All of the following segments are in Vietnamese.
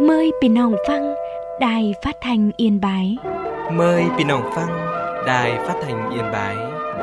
Mờiพี่น้องฟังđài phát thanh Yên Bái. Mời พี่น้องฟัง Đài Phát thanh Yên Bái.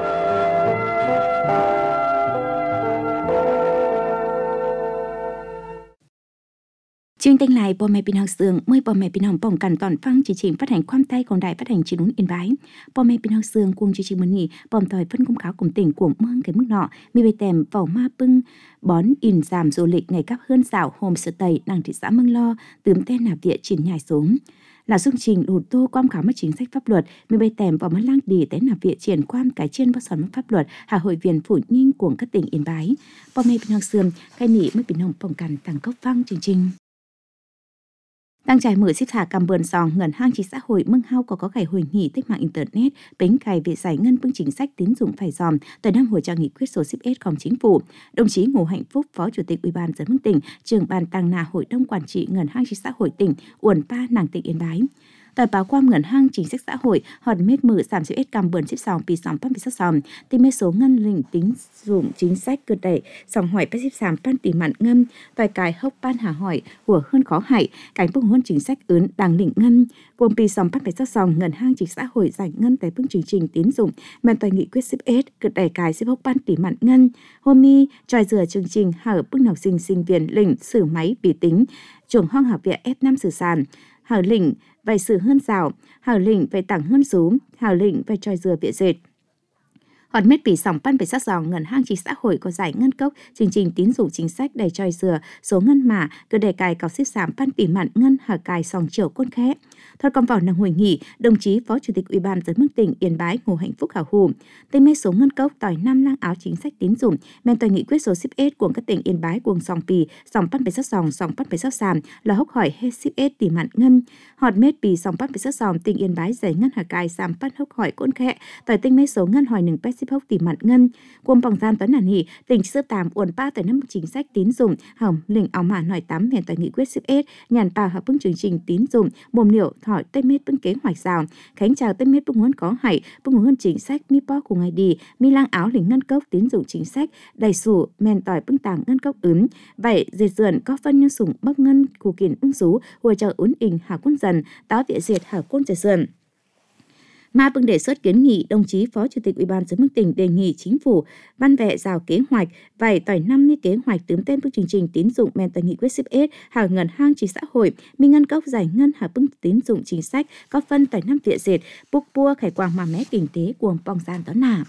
Chương trình lại bò mẹ bình học sường, mời bò mẹ bình học bỏng cản toàn phăng chương trình phát hành khoam tayของđài phát hành chỉ đúng Yên Bái. Bò mẹ bình học sường cùng chương trình mân nhị bòm tỏi phân công cáo cùng tỉnh của mương cái mức nọ, mi bề tèm vào ma bưng bón in giảm du lịch ngày các hơn xảo hôm sơ tây nàng thị xã Mương Lo tướm tên nạp địa triển nhảy xuống. Là chương trình đủ tô quan khảo mất chính sách pháp luật, mi bề tèm vào mất lang đi tới nạp địa triển quan cái trên bất sòn pháp luật hà hội viên phụ nhinh của các tỉnh Yên Bái. Bò mẹ bình học sường khai nị mới bình học bỏng cản tăng cốc phăng chương trình. Đang trải mở xếp thả cầm bờn sòng ngân hàng chính xã hội Mương Hao có ngày hội nghị tích mạng internet bến cày về giải ngân bưng chính sách tín dụng phải dòm tới năm hội trợ nghị quyết số 10 ของchính phủ. Đồng chí Ngô Hạnh Phúc, Phó Chủ tịch Ủy ban Nhân dân tỉnh, trưởng ban tăng na hội đồng quản trị ngân hàng chính xã hội tỉnh, uẩn pa nàng tỉnh Yên Bái. Tờ báo quan ngân hàng chính sách xã hội họt mết mở 30 cầm bờn xếp sòngปี 2022 tìm mấy số ngân lĩnh tín dụng chính sách cơ đẩy sòng hỏi bác xếp sàm pan tỷ mạn ngâm vài cái hốc ban hà hỏi của hơn khó hại cánh bông hơn chính sách ướn đàng lĩnh ngân gồmปี 2022 ngân hàng chính xã hội giải ngân tại phương chương trình tín dụng men tại nghị quyết 10 cơ đẩy cái xếp hốc ban tỷ mạn ngân hôm mi tròi dừa chương trình hở bức học sinh viên lĩnh sử máy vi tính trường hoang học viện F5 sử sàn hở lĩnh vài sự hơn rào, hào lĩnh về tặng hơn rúm, hào lĩnh về tròi dừa bịa dệt. Họt mết bị sòng pan bị sát dòng ngân hàng chính xã hội có giải ngân cốc chương trình tín dụng chính sách đầy tròi dừa số ngân mà cơ đề cài có xếp giảm pan bị mặn ngân hà cài sòng triệu côn khẽ. Thôi còn vào năng hội nghị, đồng chí Phó Chủ tịch Ủy ban Nhân dân mức tỉnh Yên Bái Ngô Hạnh Phúc hào hùng tên mê số ngân cốc tỏi 5 lang áo chính sách tín dụng men tỏi nghị quyết số 10 của các tỉnh Yên Bái cùng sòng pì sòng pan bị sát dòng sòng pan bị sát sàm là hốc hỏi hết 10 tỷ mặn ngân. Họt mết bị sòng pan bị sát dòng tỉnh Yên Bái giải ngân hà cài sàm pan hốc hỏi côn khẽ tỏi tên mê số ngân hỏi 1 tỷ mặn ngân cùng bằng gian toán nản hỉ tỉnh sơ tàm uẩn pa tại năm chính sách tín dụng hỏng lĩnh áo mà nói tắm hiện tại nghị quyết 10 nhàn pa hợp bưng chương trình tín dụng mồm liệu thỏi tây mết bưng kế hoạch rào khánh chào tây mết bưng muốn có hại bưng muốn chính sách mi po của ngày đi mi lang áo lĩnh ngân cốc tín dụng chính sách đầy sủ men tỏi bưng tàng ngân cốc ướm vậy dệt dườn có phân nhân sủng bốc ngân cụ kiện ung sú hồi chờ ún ình hà quân dần táo địa dệt hà quân dệt dườn. Mà bưng đề xuất kiến nghị đồng chí Phó Chủ tịch Ủy ban Nhân dân tỉnh đề nghị chính phủ ban vẽ rào kế hoạch vài tỏi 50 kế hoạch tướm tên bức chương trình tín dụng men tại nghị quyết 10 hàng ngân hàng chính xã hội mi ngân cốc giải ngân hà bưng tín dụng chính sách có phân tỏi 5 địa dệt búc bua khải quang mà mé kinh tế của bong gian đó nà.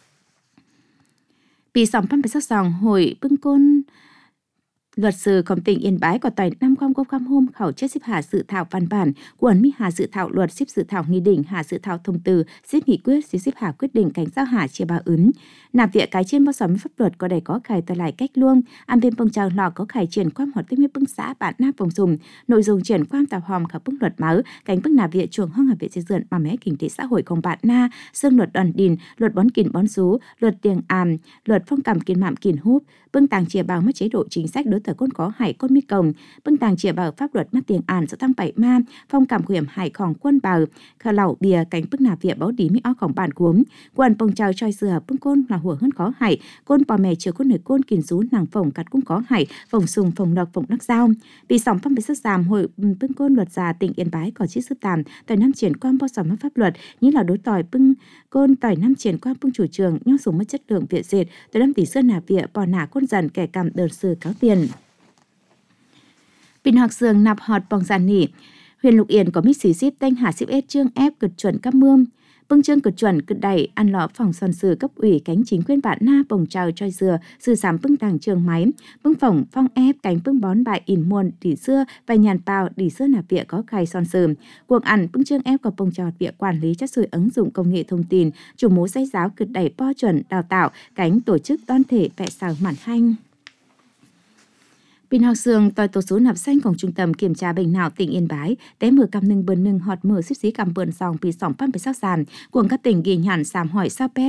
Bị sòng pan sát sòng hội bưng côn luật sư công tỉnh Yên Bái có tỏi 5005 hôm khảo chất xếp hạ dự thảo văn bản của mi hà dự thảo luật xếp dự thảo nghị định hà dự thảo thông tư xếp nghị quyết xếp hạ quyết định cảnh giao hạ chia ba ứng nạp viện cái trên bao sóng pháp luật có đầy có khải tỏi lại cách luông an bên bông trào lò có khải triển quan hoạt tích mi bưng xã bản na phòng dùng nội dung triển quan tàu hòm khảo bưng luật máu cánh bưng nạp viện chuồng hoang hợp viện xây dựng mà mé kinh tế xã hội không bạn na xương luật đoàn đình luật bón kìn bón rú luật tiền àm luật phong cảm kiên mạm kiên húp bưng tàng chia bao mất chế độ chính sách đối với con có hải con mi cồng bưng tàng chia bảo pháp luật mất tiền àn sẽ tăng bảy ma phong cảm quyền hảiของquân bào khờ lẩu bìa cánh bưng nạp viện báo đi mi óของbản cuống quan bông trào choi dừa bưng côn là hùa hơn có hải côn bò mè chứa côn nửa côn kìn rú nàng phồng cắt cũng có hải phồng sùng phồng đắc dao bị sòng phong bị sát giảm hội bưng côn luật già tỉnh Yên Bái có chiếc sức tàm tại năm triển quan bao sòng pháp luật như là đối tỏi bưng côn tỏi năm triển quan bưng chủ trường nhau sùng mất chất lượng viện dệt tại năm tỷ sơn nạp viện bò nả côn dần kẻ cầm đợt sư cáo tiền. Bình học sường nạp họt bong giàn nỉ huyện Lục Yên có mít xí xíp tên hà xíp ết trương ép cực chuẩn các mương bưng trương cực chuẩn cực đẩy ăn lọ phòng son sử cấp ủy cánh chính quyền bạn na bồng trào choi dừa sư sám bưng tàng trường máy bưng phỏng phong ép cánh bưng bón bại in muôn đỉ xưa và nhàn bào đỉ xưa nạp viện có khai son sử cuộc ăn bưng trương ép có bồng trào viện quản lý chất sủi ứng dụng công nghệ thông tin chủ mố xây giáo cực đẩy po chuẩn đào tạo cánh tổ chức đoàn thể vẽ xào mản hanh. Bình học sường tỏi tổ số nạp xanhของtrung tâm kiểm tra bệnh não tỉnh Yên Bái té mở cam nưng bơn nưng họt mở xíp xí cam bơn sòng bị sòng pan bị sát sàn của các tỉnh ghi nhận sàm hỏi sao pet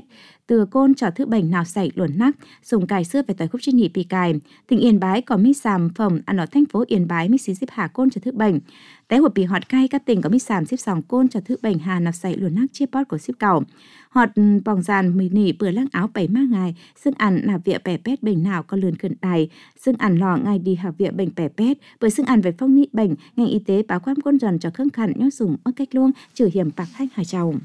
từ côn trò thứ bệnh nào xảy luồn nắc dùng cài xưa về tỏi khúc trên nhị bị cài. Tỉnh Yên Bái có mi sàm phẩm ăn ở thành phố Yên Bái mi xí xếp hạ côn trò thứ bệnh. Té hột bị họt cay các tỉnh có mi sàm xếp sòng côn trò thứ bệnh hà nào xảy luồn nắc chia bót của xếp cầu. Họt bòng giàn mì nỉ bữa lăng áo 7 ma ngày, xương ăn nạp vịa bẻ pét bệnh nào có lươn khẩn đài, xương ăn lò ngày đi học vịa bệnh bẻ pét, bởi xương ăn về phong nị bệnh, ngành y tế báo quan côn dần cho khương khẩn nhó dùng ở cách luông trừ hiểm bạc khách hải trầu.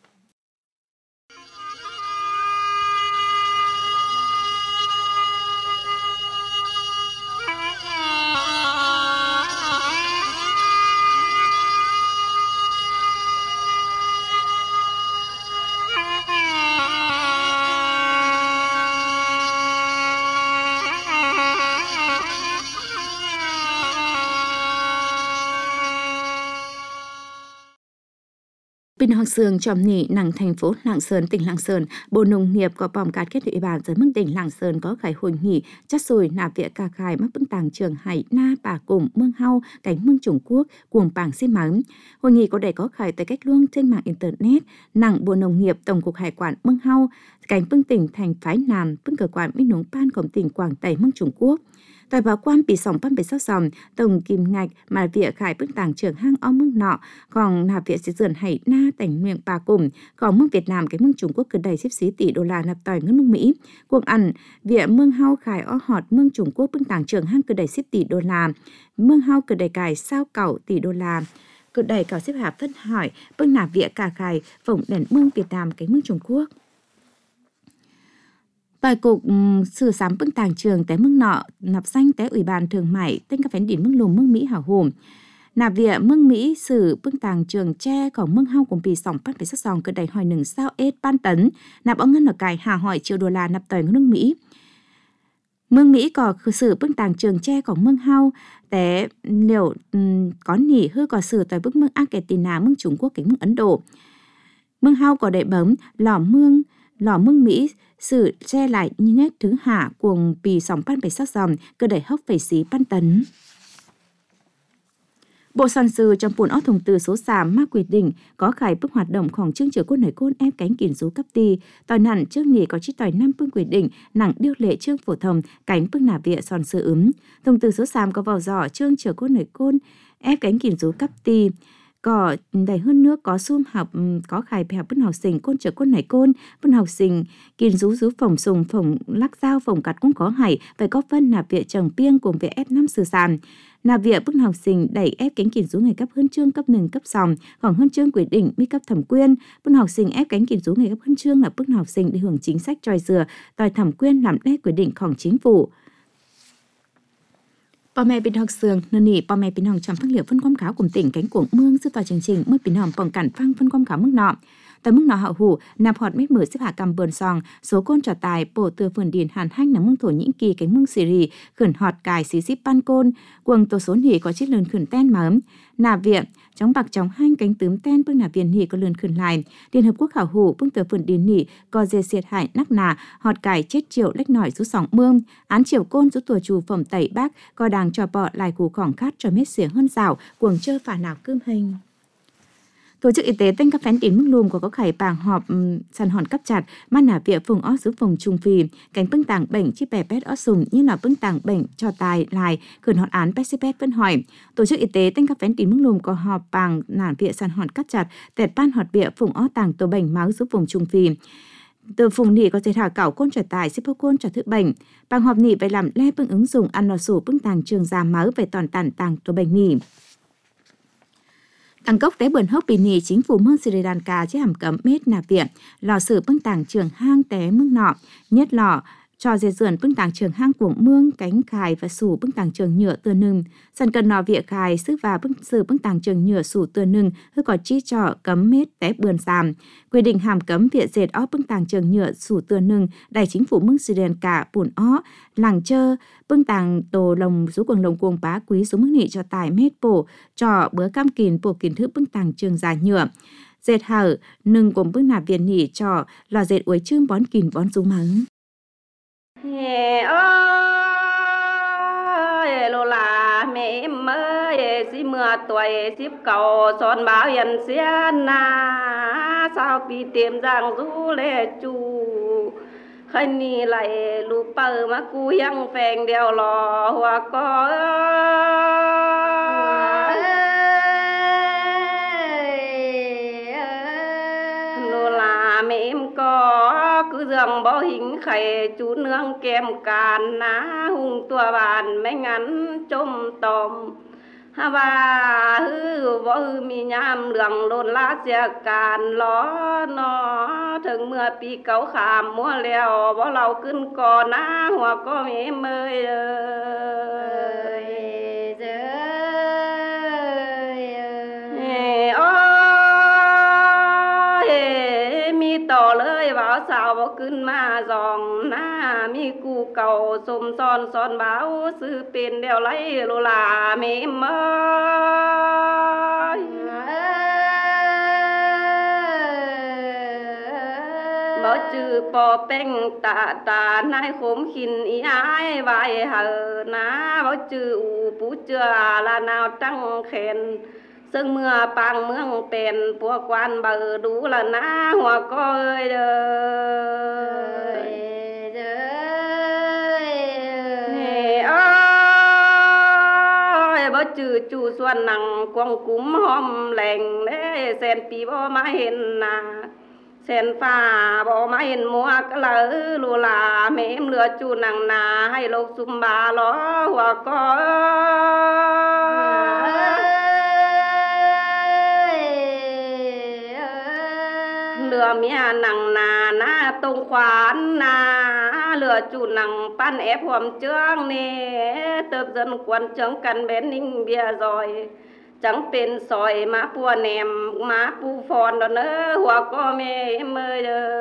Bên Hoàng Sương chòm nỉ nặng thành phố Lạng Sơn, tỉnh Lạng Sơn, Bộ Nông nghiệp có bom cát kết ủy ban giới mức tỉnh Lạng Sơn có khải hội nghị chắc rồi nạp vịa cà khai mắc bưng tàng trường hải na bà cùng mương hau cánh mương Trung Quốc cuồng bảng xi mắng. Hội nghị có để có khải tại cách luông trên mạng internet nặng Bộ Nông nghiệp Tổng cục Hải quản mương hau cánh bưng tỉnh thành phái Nam bưng cơ quan minh nông ban của tỉnh Quảng Tây mương Trung Quốc. Tại báo quan bị sòng pan bị sắc sòng tổng kim ngạch mà vịa khải bức tàng trưởng hang o mương nọ còn nạp vịa sẽ dườn hải na tỉnh miệng bà cùng còn mương Việt Nam cái mương Trung Quốc cần đầy xếp xí tỷ đô la nạp tỏi ngân nông Mỹ cuộc ăn vịa mương hau khải o họt mương Trung Quốc bức tàng trưởng hang cần đầy xếp tỷ đô la mương hau cần đầy cài sao cẩu tỷ đô la cần đầy cào xếp hạp phân hỏi bức nạp vịa cà khải phổng đèn mương Việt Nam cái mương Trung Quốc. Bài cục sử sám bưng tàng trường té mương nọ nạp danh té ủy ban thương mại tên các phén đỉnh mương lùm mương Mỹ hảo hồn nạp vịa mương Mỹ sử bưng tàng trường tre còn mương hau cùng bì sòng bắt phải sắc sòng cơ đầy hỏi nừng sao ết ban tấn nạp ống ngân ở cài hà hỏi triệu đô la nạp tỏi nước Mỹ. Mương Mỹ có sử bưng tàng trường tre còn mương hau té liệu có nỉ hư có sử tại bức mương Argentina mương Trung Quốc cái mương Ấn Độ. Mương hau có đệ bấm lò mương Mỹ sự che lại như nét thứ hạ cuồng bì sòng pan phải sắc dòng cơ đẩy hốc phải xí pan tấn. Bộ sản sư trong buồn thông tư số xàm ma quy định có khải bức hoạt động khoảng chương chứa côn nảy côn ép cánh kìm rú cấp ti tỏi nặng trước nghỉ có chi tỏi 5 phương quy định nặng điêu lệ chương phổ thông cánh bức nả vịa sòn sư thông tư số xàm có vào giỏ chương chứa côn nảy côn ép cánh kìm rú cấp ti có đầy hơn nước có sum học có khải bèo bức học sinh côn trở côn nảy côn bức học sinh kìm rú phồng sùng phồng lắc dao phồng cặt cũng có hải phải có phân nạp vịa trồng piêng cùng vịa ép 5 sư sàn. Nạp vịa bức học sinh đẩy ép cánh kìm rú ngày cấp huân chương cấp 1 cấp sòng khoảng huân chương quy định mi cấp thẩm quyên bức học sinh ép cánh kìm rú ngày cấp huân chương là bức học sinh để hưởng chính sách tròi dừa đòi thẩm quyên làm đe quy địnhของchính phủ. Bà mẹ bình học sường nô nỉ bà mẹ bình học trong phát liệu phân quang cáo cùng tỉnh cánh cuồng mương sư tòa chương trình mới bình học bằng cản phăng phân quang cáo mức nọ. Tại mức nọ hậu hủ nạp họt mét mở xếp hạ cầm bờn sòng số côn trò tài bổ từ vườn điền hàn hanh nằm mương Thổ Nhĩ Kỳ cánh mương Syria khẩn họt cài xí xíp ban côn quần tổ số nỉ có chiếc lươn khẩn ten mớm nạp viện trong bạc trong hanh cánh tướm ten bưng nạp viện nỉ có lươn khẩn lại Liên Hợp Quốc hảo hủ bưng từ vườn điền nỉ có dê xiệt hại nắc nà họt cài chết triệu lách nổi rú sòng mương án triệu côn rú tùa chù phẩm tẩy bác có đàng trò bọ lại củ khỏng khát cho mét xỉa hơn rào cuồng chơi phả nào cơm hình. Tổ chức Y tế tên các phén đến mức lùm có khải bảng họp sàn hòn cấp chặt man nả vịa vùng ót giữ vùng trung phì cánh bưng tàng bệnh chi bè pét ót sùng như là bưng tàng bệnh cho tài lại khẩn họt án pet phân hỏi. Tổ chức Y tế tên các phén đến mức lùm có họp bảng nả vịa sàn hòn cấp chặt tẹt ban họt vịa vùng ót tàng tổ bệnh máu giữ vùng trung phì từ vùng nỉ có thể thả cảo côn trở tài xếp côn trở thứ bệnh bảng họp nỉ phải làm le bưng ứng dụng ăn lò sủ bưng tàng trường già máu về toàn tàn tàng tổ bệnh nỉ. Tăng cốc té bườn hốc bì nì chính phủ mương Sri Lanka chế hàm cấm mết nạp viện lò sử bưng tàng trường hang té mương nọ nhất lò cho dê dườn bưng tàng trường hang của mương cánh khài và sủ bưng tàng trường nhựa tưa nưng sân cần nọ vịa khài sức và bưng tàng trường nhựa sủ tưa nưng hư có chi trọ cấm mết té bườn sàm quy định hàm cấm vịa dệt ó bưng tàng trường nhựa sủ tưa nưng đài chính phủ mương Sri Lanka bùn ó làng chơ bưng tàng tổ lồng rú quần lồng cuồng bá quý số mức nị cho tài mết bổ trọ bữa cam kìn bổ kìn thức bưng tàng trường già nhựa dệt hở nưng cùng bưng nạp viện nỉ trọ lò dệt uối chươm bón kìn bón rú mắng. Ê ơi lô là mẹ ơi xí mưa tuổi xíp cầu son báo hiền xiên na sao bị tiệm giang du lệ chu ใครนี่ไหลลูกเปิมากูยังแฟงเดียวรอหัวก็นูลาเมมก็cứ dường bỏ hình khẩy chú nương kem càn ná hung tua bàn mấy ngắn trôm tòm ha ba hư võ hư mi nham lường lôn lá xe càn ló nó thường mưa pi cấu khảm mua lèo võ lau cưng cò ná hoa có mẹ mơi ơi tỏ lời báo sao báoขึ้นมาจองหน้ามีกูเก่าสมซ้อนซ้อนบ้าซื้อเป็นเดียวไรโลลาเมมบ่จือปอเป้งตาตานายขมขินอีอ้ายไว้เหอนะบ่จืออูปูเจือลานาวตั้งแขนซึ่งเมื่อปางเมืองเป็นพวกควันเบอดูละนะหัวก็เอ้ยเด้อบ่จือจูส่วนหนังกวงกุ้มหอมแหล่งเด้แสนปีบ่มาเห็นนาแสนฟ้าบ่มาเห็นมัวกะเลอลูลาเมมเหลือจูหนังนาให้โลกซุมบาล้อหัวก็เหลือเมียหนังนาหน้าตรงขวานนาเหลือจูหนังปั้นแอบหอมเจืองนี่เติบจนควนเจืองกันเบนนิ่งเบียซอยจังเป็นซอยมาปัวแหนมมาปูฟอนดอกเน้อหัวก็แม่เมยเด้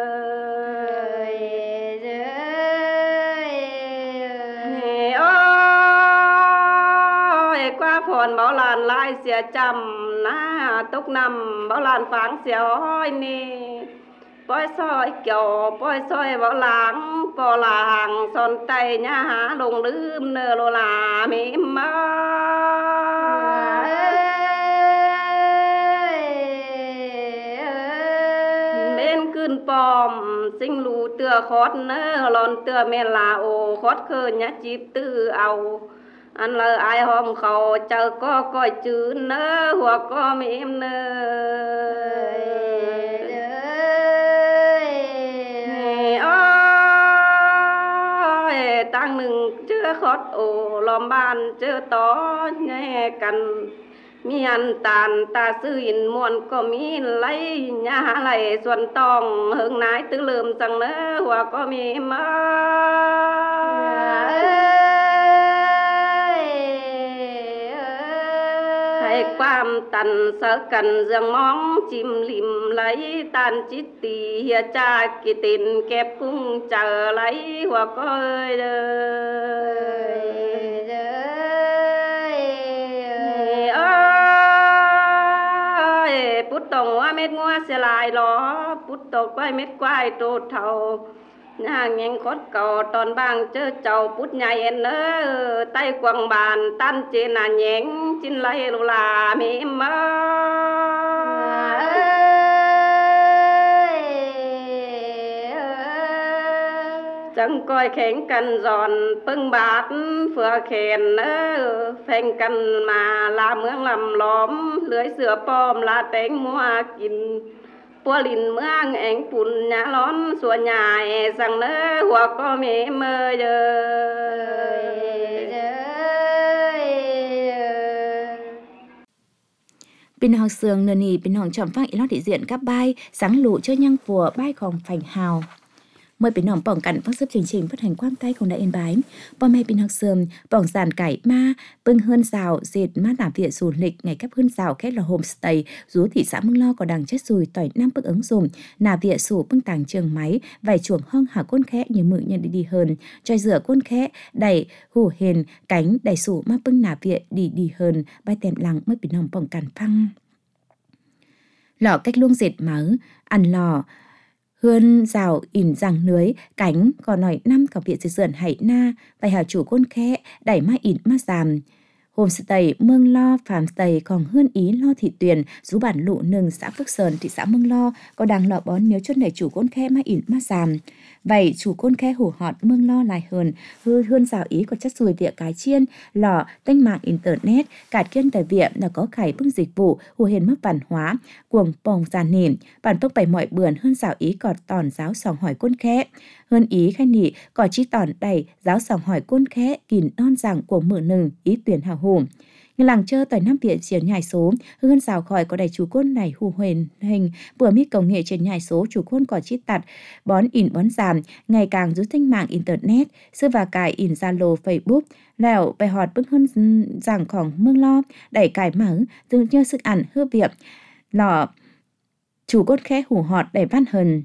อกว่าพรเบาลานลายเสียจำหน้าตกนำเบาลานฝังเสียห้อยนี่ปล่อยซอยเกี่ยวปล่อยซอยเบาหลังปอหลังสอนไตหน้าหาลงลืมเนอโลลาเมมมาเบนขึ้นปอมสิงลูเตือคอดเนอหลอนเตือเมลาโอคอดเคยญะจีบตื้อเอาอันเลยอายหอมเขาเจอก็ก้อยจืดเนอหัวก็เมมเนอตั้งหนึ่งเจอคอดโอล้อมบ้านเจอต่อแง่กันมีอันตานตาซื่ออินมวนก็มีไหลหญ้าไหลส่วนตองเฮิงนายตื้อลืมจังเนอหัวก็มีมาความตันเสกันเรื่องมองจิมลิมไหลตันจิตตีเฮียจากิตินเก็บกุ้งเจอไหลหัวก็เอ้ยเด้อพุทธงว่าเม็ดงัวเสียลายล้อพุทธกไว้เม็ดควายโตเท่าย่างยังคดเก่าตอนบางเจอเจ้าพุทธใหญ่เนอใต้กวางบานตั้นเจน่าแยงจินไหลลูลาเมมจังก้อยแข่งกันจอนปึ้งบาดเฟือแขนเนอแฟงกันมาลาเมืองลำล้อมเลื้อยเสือป้อมลาแตงมัวกินปัวลินเมืองแองปุ่นหญ้าร้อนส่วนใหญ่สั่งเนื้อหัวก็เมเมยเด้อเป็นห้องเสืองเนนี่เป็นห้องจอมฟังอีลอดที่diện các bài sáng lụ cho nhang của bàiของphành hàoเมื่อเป็นน้องป้องกันฟังซึบจริงๆพัฒนความใต้ของได้เอ็นบายป้อแม่เป็นหักเสริมป้องสารไก่มาปึ้งเฮือนสาวเสร็จมาตามเวียสูนlịch ngày cấpเฮือนสาวแค่là homestay rú thị xã Mương Lo có đằng chết rùi tỏi năm bức ứng dụng nà วียสูปึ้งต่างtrường máy vài chuồng hong hạ côn khẽ như mự nhận đi hơn trôi rửa côn khẽ đẩy hủ hền cánh đẩyสูมาปึ้งnà วียđi hơn bài tèm lăng mớiเป็นน้องป้องกันฟังหล่อcách luông dệt mớ ăn lò hươn rào ỉn rằng nưới cánh còn nói năm cả viện sườn hãy na bài hào chủ côn khẽ đẩy ma ỉn ma giảm Homestay Mương Lo Farm Stay còn hơn ý lo thị tuyền rú bản lụ nừng xã Phước Sơn thị xã Mương Lo có đang lọ bón nếu chốt này chủ côn khe mà ỉn mà giảm. Vậy chủ côn khe hủ họt Mương Lo lại hơn rào ý có chất rùi vịa cái chiên lọ tênh mạng internet cạt kiên tại viện là có khải bưng dịch vụ hù hiền mức văn hóa cuồng bồng giàn nỉm bản tốc bày mọi bườn hơn rào ý cọt tòn giáo sòng hỏi côn khe hơn ý khai nỉ cỏ chi tòn đầy giáo sòng hỏi côn khe kìn non rằng của mượn nừng ý tuyển hào hùng. Người làng chơi tại Nam Viện triển nhảy số hơn rào khỏi có đầy chủ côn này hù huyền hình vừa mi công nghệ trên nhảy số chủ côn có chi tặt bón ỉn bón giảm ngày càng rút thanh mạng internet sư và cài ỉn Zalo Facebook lèo bài họt bức hơn rằngของMương Lo đẩy cài mở từ như sức ảnh hư việc lọ chủ côn khẽ hủ họt đẩy văn hần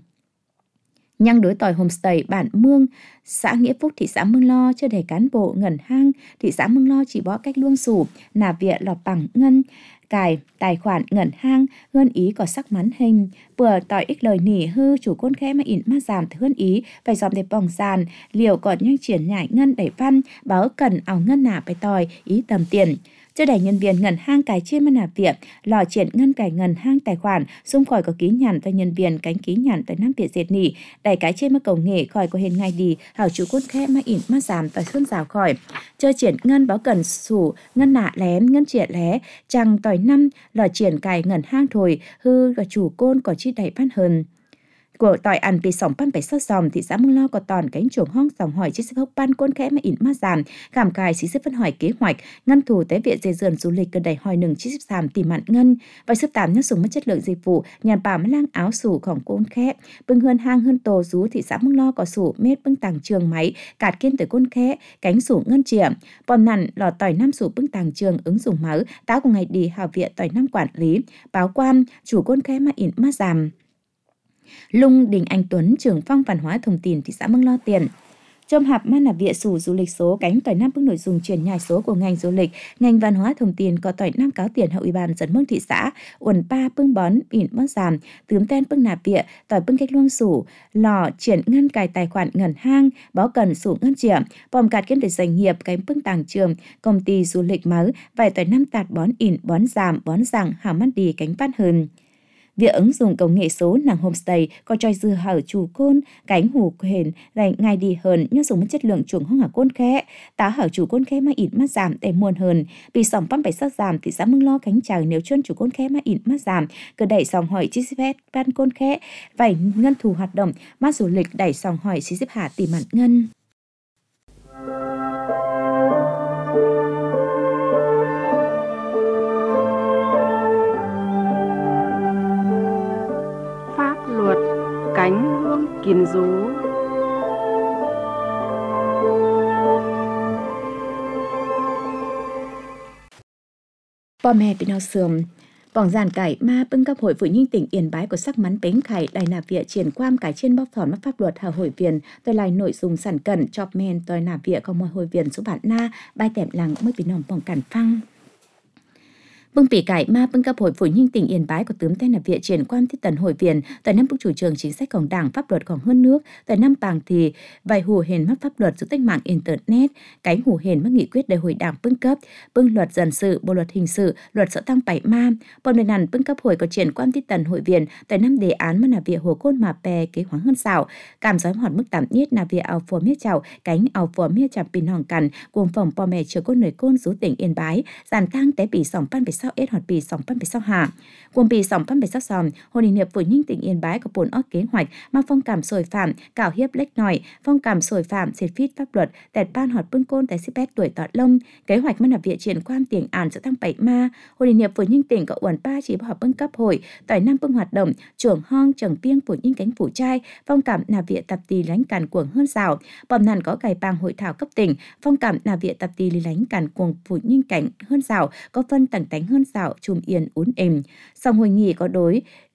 nhăng đối tỏi homestay bản Mương xã Nghĩa Phúc thị xã Mương Lo chưa đầy cán bộ ngẩn hang thị xã Mương Lo chỉ bỏ cách luông sủ nà viện lọt bằng ngân cài tài khoản ngẩn hang hơn ý có sắc mắn hình vừa tỏi ích lời nỉ hư chủ côn khẽ mà ỉn ma giảm hơn ý phải dòm đẹp bỏng sàn liều còn nhanh triển nhảy ngân đẩy văn báo cần ảo ngân nả phải tỏi ý tầm tiền chưa đẩy nhân viên ngân hang cài trên mà nạp viện lò triển ngân cài ngân hang tài khoản xung khỏi có ký nhằn tại nhân viên cánh ký nhằn tại Nam Việt dệt nỉ đẩy cái trên mà cầu nghệ khỏi có hình ngày đi hảo chủ côn khẽ mà ỉn ma giảm tại xuân rào khỏi chơi triển ngân báo cần sủ ngân nạ lén ngân triển lé chẳng tỏi năm lò triển cài ngân hang thổi hư và chủ côn có chi đẩy văn hơn của tỏi ăn bị sòng pan phải sót dòm thị xã Mương Lo có tòn cánh chuồng hong dòng hỏi chiếc xếp hốc pan côn khẽ mà ỉn ma giảm cảm cài xí xếp phân hỏi kế hoạch ngân thủ tế viện dây dườn du lịch cần đẩy hỏi nừng chiếc xếp giảm tìm mặn ngân và xếp tám nhất sùng mất chất lượng dịch vụ nhàn bà mới lang áo sủของcôn khẽ bưng hơn hang hơn tổ rú thị xã Mương Lo có sủ mết bưng tàng trường máy cạt kiên tới côn khẽ cánh sủ ngân chìa bom nặn lò tỏi năm sủ bưng tàng trường ứng dụng máu táo của ngày đi hào viện tỏi năm quản lý báo quan chủ côn khẽ mà ỉn ma giảm Lung Đình Anh Tuấn, trưởng phòng văn hóa thông tin thị xã Mương Lo tiền. Trong hạp man là viện sủ du lịch số cánh tỏi năm bước nội dung truyền nhải số của ngành du lịch, ngành văn hóa thông tin có tỏi năm cáo tiền hậu ủy ban dẫn mương thị xã, uẩn ba bưng bón ỉn bón giảm, tướm ten bưng nạp viện, tỏi bưng cách luông sủ, lò triển ngân cài tài khoản ngẩn hang, báo cần sủ ngân triển, bòm cạt kiên để doanh nghiệp cánh bưng tàng trường, công ty du lịch máu, vài tỏi năm tạt bón ỉn bón giảm, bón rằng hảo mắt đi cánh văn hơn. Việc ứng dụng công nghệ số nàng homestay có tròi dư hở chủ côn cánh hủ hền dành ngày đi hơn nhưng dùng chất lượng chuồng hong ở côn khẽ tá hở chủ côn khẽ mà ỉn mắt giảm để muôn hơn vì sòng băm phải sát giảm thì xã Mương Lo cánh chàng nếu chân chủ côn khẽ mà ỉn mắt giảm cứ đẩy sòng hỏi chi xếp ban côn khẽ vậy ngân thù hoạt động mắt du lịch đẩy sòng hỏi chi xếp hạ tìm mặn ngân. Cánh hương kiền rú Bò mẹ bị nào sườm Bỏng giàn cải ma bưng cấp hội phụ nhân tỉnh Yên Bái của sắc mắn bến khải đài nạp viện triển quan cải trên bóc thỏn mắc pháp luật hào hội viên tôi lại nội dung sản cẩn chọc men tôi nạp viện không mọi hội viên số bản na bài tẻm làng mới bị nòng bỏng cản phăng bưng bị cải ma bưng cấp hội phụ nhân tỉnh Yên Bái của tướm tên là viện triển quan thiết tần hội viên tại năm bức chủ trương chính sáchของđảng pháp luậtของhơn nước tại năm bàng thì vài hù hền mắc pháp luật giữa tách mạng internet cánh hù hền mắc nghị quyết đại hội đảng bưng cấp bưng luật dân sự bộ luật hình sự luật sở tăng bảy ma bọn người nàn bưng cấp hội có triển quan thiết tần hội viên tại năm đề án mà là viện hồ côn mà bè kế hoáng hơn xảo cảm giói hòn mức tạm nhất là viện ảo phùa miết chào cánh ảo phùa miết chào pin hòn cằn cùng phòng po mẹ chờ côn nổi côn rú tỉnh Yên Bái giàn tăng té bị sòng pan bị sao ết hoạt bị sòng pan bị sao hạ cùng bị sòng pan bị sao sòm hội hiệp phụ nhân tỉnh Yên Bái có bốn óc kế hoạch mà phong cảm sồi phạm cảo hiếp lách nòi phong cảm sồi phạm xịt phít pháp luật tẹt ban họt bưng côn tại xếp tuổi tọt lông kế hoạch mà là viện triển quan tiền ản sẽ tăng bảy ma hội hiệp phụ nhân tỉnh có uẩn ba chỉ họp bưng cấp hội tại năm bưng hoạt động trưởng hong trồng piêng phụ nhân cánh phủ trai phong cảm là viện tập tì lánh càn cuồng hơn rào bom nàn có cài bang hội thảo cấp tỉnh phong cảm là viện tập tì lánh càn cuồng phụ nhân cảnh hơn rào có phân tầng tánh hơn rào chùm yên uốn êm. Sau hội nghị có đối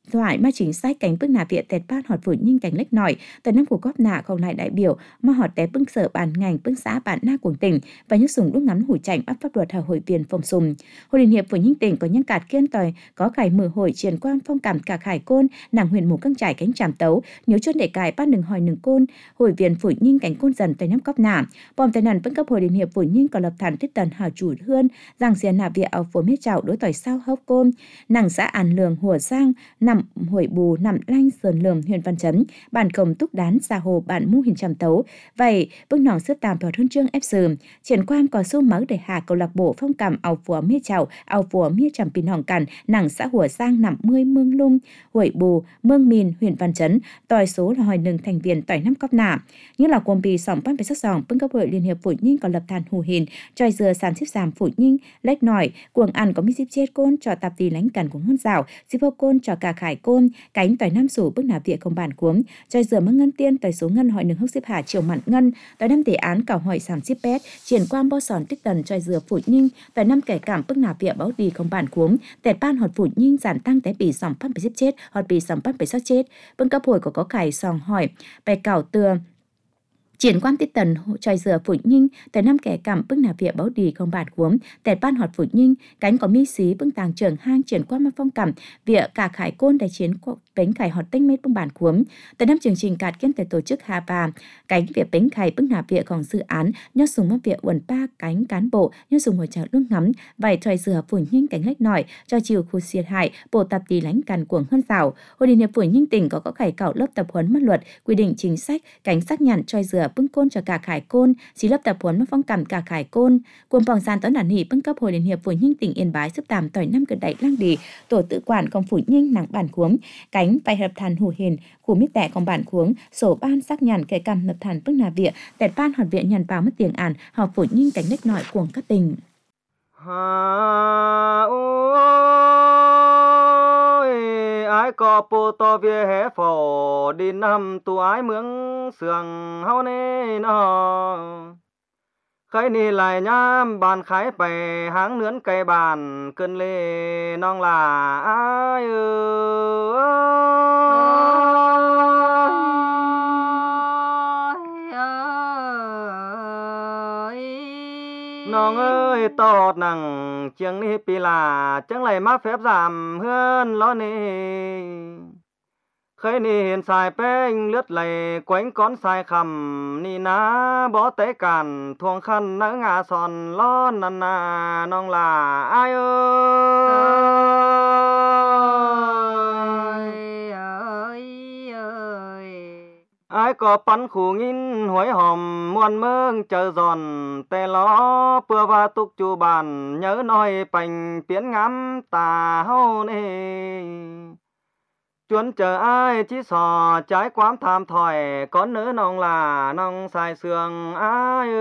thoại mà chính sách cánh bức nà viện tẹt bát họt phủ nhưng cảnh lách nổi tại năm của góp nạ còn lại đại biểu mà họt té bưng sở bàn ngành bưng xã bản na của tỉnh và nhớ sùng đúc ngắm hủi chảnh áp pháp luật hà hội viên phòng sùng. Hội liên hiệp phủ nhưng tỉnh có những cạt kiên tòi có khải mở hội triển quan phong cảm cả khải côn nàng huyền mù căng trải cánh tràm tấu nhớ chốt để cài bát đừng hỏi nừng côn hội viên phủ nhưng cánh côn dần tại năm góp nạ bom tai nạn vẫn cấp hội liên hiệp phủ nhưng có lập thản tích tần hào chủ hươn giang xiên nà viện áo phố miết chảo đối tỏi sao hốc côn nàng xã an lường hùa giang nằm hội bù nằm lanh sườn lường huyện văn chấn bản cổng túc đán xa hồ bản mu hình tràm tấu vậy bước nòng sức tàm vào huân chương ép sườn triển quan có số máu để hạ câu lạc bộ phong cảm áo phố miết chảo áo phố miết tràm pin hòn cản nàng xã hùa giang nằm 10 mương lung hội bù mương mìn huyện văn chấn tỏi số là hỏi nừng thành viên tỏi năm cóp nạ như là quần bì sòng ban bê sắc sòng bưng cấp hội liên hiệp phủ nhưng có lập thàn hù hình tròi dừa sàn xếp giảm phủ nhưng lách nổi cuồng ăn có mi xếp chết côn cho tạp tì lánh cằn của ngân rào xếp hô côn cho cả khải côn cánh tỏi năm sủ bức nạp viện không bản cuống tròi dừa mắc ngân tiên tỏi số ngân hỏi nừng hốc xếp hạ chiều mặn ngân tỏi năm tỷ án cảo hỏi sàn xếp pét triển quan bo sòn tích tần tròi dừa phủ nhưng tỏi năm kẻ cảm bức nạp viện báo đi không bản cuống tẹt ban họt phủ nhưng giản tăng té bì sòng pan bì xếp chết họt bì sòng pan bì sắc chết bưng cấp hội có khải sòng hỏi bài cảo từa triển quan tích tần tròi dừa phủ nhưng tại năm kẻ cảm bức nạp viện báo đi không bản cuống tẹt ban họt phủ nhưng cánh có mi xí bưng tàng trưởng hang triển quan mà phong cảm viện cả khải côn đại chiến bánh khải họt tinh mét bưng bản cuống tại năm chương trình cạt kiên tại tổ chức hà bà cánh viện bánh khải bưng nạp viện còn dự án nhớ sùng mắc viện uẩn ba cánh cán bộ nhớ sùng hồi chào nước ngắm vài tròi dừa phủ nhưng cánh lách nổi cho chiều khu xiệt hại bộ tạp tì lánh càn cuồng hơn rào hội liên hiệp phủ nhưng tỉnh có khải cảo lớp tập huấn pháp luật quy định chính sách cánh xác nhận tròi dừa bưng côn cho cả khải côn xí lớp tập huấn phong cảm cả khải côn cuồng bỏng gian tấn đàn hỉ bưng cấp hội liên hiệp phủ nhưng tỉnh Yên Bái giúp tạm tỏi năm cận đại lang đi tổ tự quản công phủ nhưng nặng bản cuống cánh bài hợp thàn hủ hiền khu mít tẻ công bản cuống sổ ban xác nhận kẻ cầm lập thàn bưng nà viện tẹt ban họt viện nhận vào mất tiền ản họp phủ nhưng cánh lách nội cuồng các tỉnh ai có bố to về hè phổ đi nằm tu ái mướn sườn hao nê nó khái ni lại nhám bàn khái bè háng nướn cây bàn cơn lê non là aiน้องเอ้ยตอดหนังเชียงนี้ปีลาจังไหลมาแฟบสามเฮือนล้อนี่เคยนี่เห็นสายแป้งเลือดไหลแกว่งก้อนสายคำนี่นะบ่เตะกันทวงคันนังอาสอนล้อนนันนาน้องลาอายเอ้ยai có bắn khu nghìn hối hòm muôn mương chờ giòn tè ló bưa và tục chu bàn nhớ nói bành biến ngắm tà hâu nê chuốn chờ ai chỉ sò trái quám tham thỏi có nữ nong là nong xài sương ai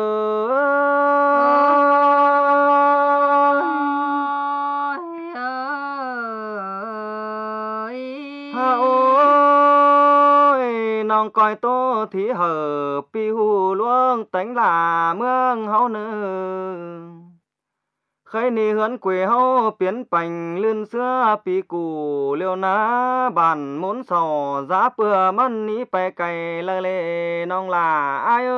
nong coi tô thì hở pi hù luông tánh là mương hậu nữ khơi ni hướn quê hậu biến bành lươn xưa pi cù liêu ná bản muốn sò giá bừa mân ní bè cày lơ lê nong là ai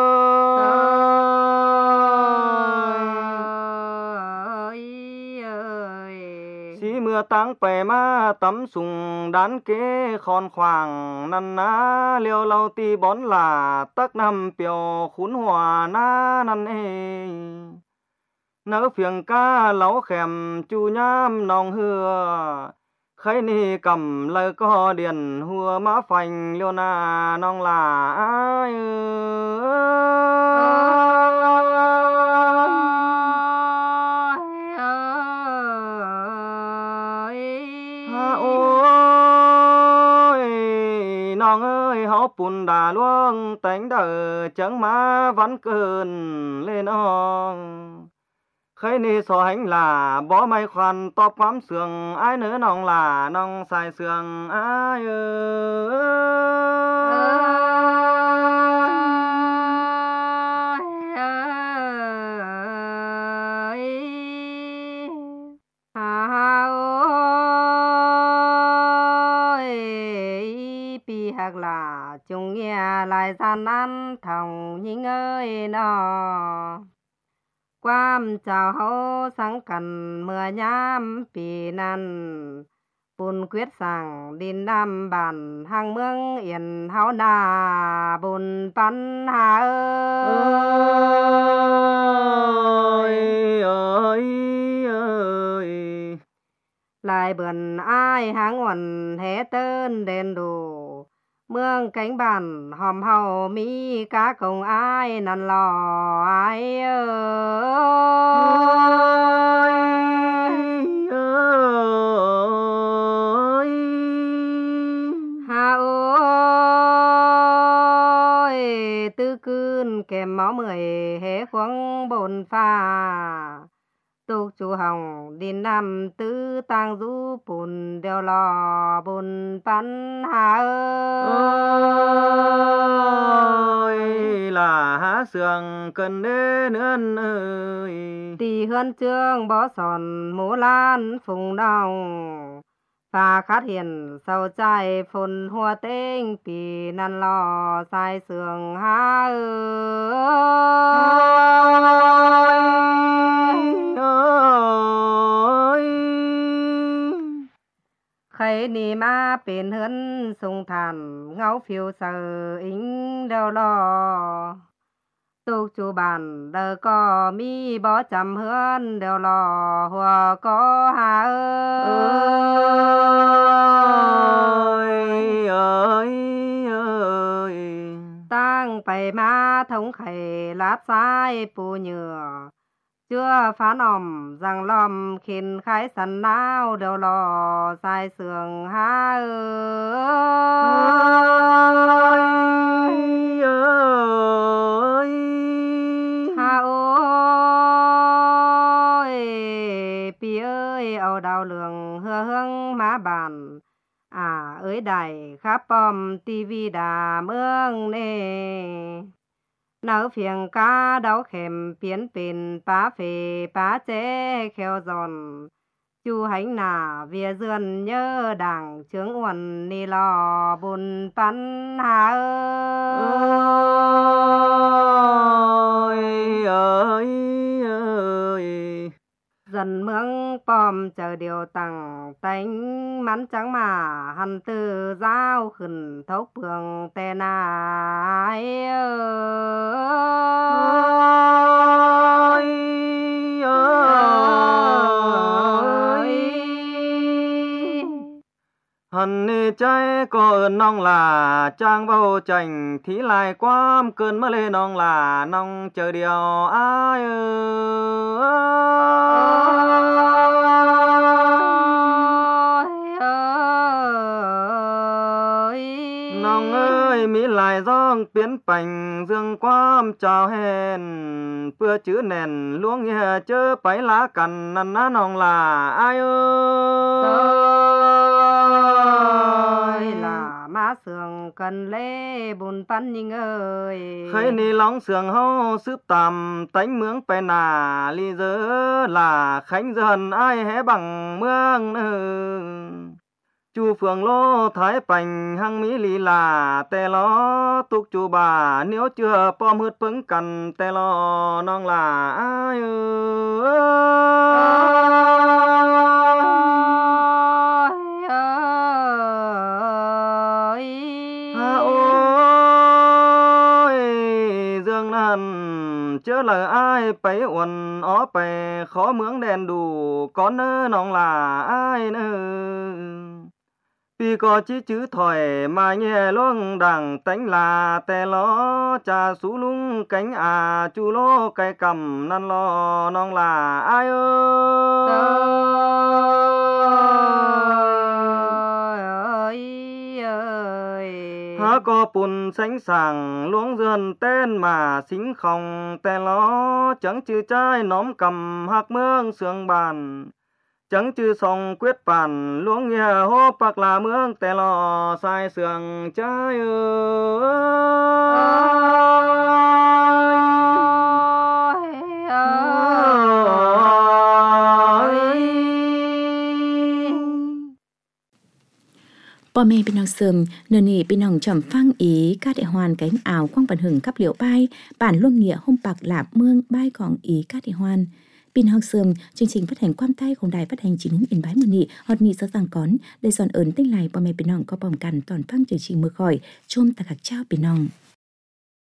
xí mưa táng bè ma tắm sùng đán kế khòn khoàng năn ná liêu lau ti bón là tắc năm piều khún hòa na năn ê nỡ phiền ca lấu khèm chu nhám nòng hưa khấy ni cầm lời có điền hùa má phành liêu na nong là ai nong ơi hó bùn đà luông tánh đờ chẳng má vẫn cơn lên nong khấy ni so hành là bó may khoan to quắm sườn ai nữa nong là nong xài sườn ai lại gian nan thòng nhinh ơi nó quam chào hậu sáng cần mưa nhám pì năn bùn quyết sàng đi nam bản hàng mương yên háo nà bùn pan hà ơi ơi lại bườn ai hàng uẩn hé tên đền đủ mương cánh bản hòm hầu mỹ cá công ai năn lò ai hà ơi tư cươn kèm máu mười hé khoáng bồn pha tục chủ hồng đi năm tứ tang du bùn đeo lò bùn pan hà ơi là há sườn cần đế nương ơi tì hơn trương bó sòn mũ lan phùng đồng và khát hiền sầu trai phun hoa tinh pì năn lò sai sườn há khấy ni ma bền hơn sung thàn ngáo phiêu sờ ính đeo lò tục chủ bản đờ có mi bó chầm hơn đeo lò hòa có hà ơi tăng bày ma thống khẩy lát sai bù nhựa chưa phán ỏm rằng lòm khiến khái sẵn nào đều lò sai sườn há hà ơi pi ơi âu đào lượng hưa hương má bàn à ơi đài khắp bom tivi đà mương nè nấu phiền cá đau kèm biến pin bá phê bá chế kheo giòn chu hành nà vía dườn nhớ đảng trướng uẩn ni lò bùn pan hà ơi dần mương bom chờ điều tặng tánh mắn trắng mà hằn từ giao khẩn thấu bường tè nai hằn nê trái có ơn nong là trang bao chành thí lại quam cơn mơ lê nong là nong chờ điều ai nong ơi mỹ lại giong biến bành dương quam chào hèn bữa chữ nền luống nghe chớ bấy lá cằn năn ná nong là ai ơi là má sườn cần lê bùn pan nhinh ơi khấy ni lóng sườn hô sướp tàm tánh mướng pe nà ly dơ là khánh dần ai hé bằng mương chu phường lô thái bành hăng mỹ lì là tè lo tục chu bà nếu chưa pom hứt pứng cần tè lo nong là ai dương năn chớ lời ai bấy uẩn ó bè khó mướng đèn đủ có nơ nong là ai nơ vì có chí chữ thỏi mà nhẹ luông đằng tánh là tè lo trà sú lung cánh à chu lô cây cầm năn lo nong là ai há có bùn sánh sàng luống dườn tên mà xính không tè lo chẳng chữ trai nóm cầm hạc mương sương bàn chẳng chữ song quyết bản luống nhà hô bạc là mương tè lo sai sương trai พ่อแม่พี่น้องเสริมเนื้อนี่พี่น้องจอมฟังอีกาได้ฮวนไก่อ่าวควางปันหึงกับเหลียวป้ายป่านล่วงเหนียห่มปักหลาบเมืองบ้ายของอีกาได้ฮวนพี่น้องเสริมจริงๆพัดแห่งความใต้ของใดพัดแห่งจีนุ่มอินไว้มื้อนี้ฮอดนี้ซะสั่งก่อนได้สอนเอิ้นติ้งไหลพ่อแม่พี่น้องก็พร้อมกันตอนฟังจริงๆมื้อค่อยชมตะคักเจ้าพี่น้อง